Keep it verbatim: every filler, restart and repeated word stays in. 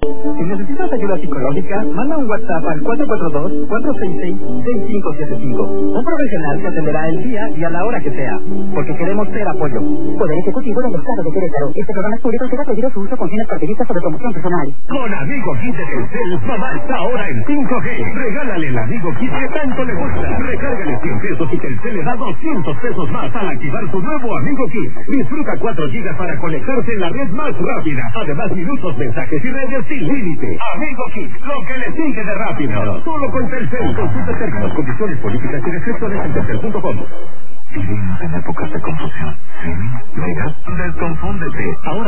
Si necesitas ayuda psicológica, manda un WhatsApp al cuatro cuatro dos, cuatro seis seis, seis cinco siete cinco. Un profesional te atenderá el día y a la hora que sea, porque queremos ser apoyo. Poder Ejecutivo del Estado de Querétaro. Este programa es público y será prohibido su uso con fines partidistas o de promoción personal. Con Amigo Kit de Telcel, mamá está ahora en cinco G. Regálale el Amigo Kit que tanto le gusta. Recárgale cien pesos y Telcel le da doscientos pesos más al activar su nuevo Amigo Kit. Disfruta cuatro gigas para conectarse en la red más rápida. Además, minutos, mensajes y redes sin límite. Amigo Kit, lo que le sigue de rápido. Solo con Telcel. Consulta términos, condiciones, políticas y restricciones en telcel punto com. Vivimos en épocas de confusión. Sí, mega, desconfúndete. Ahora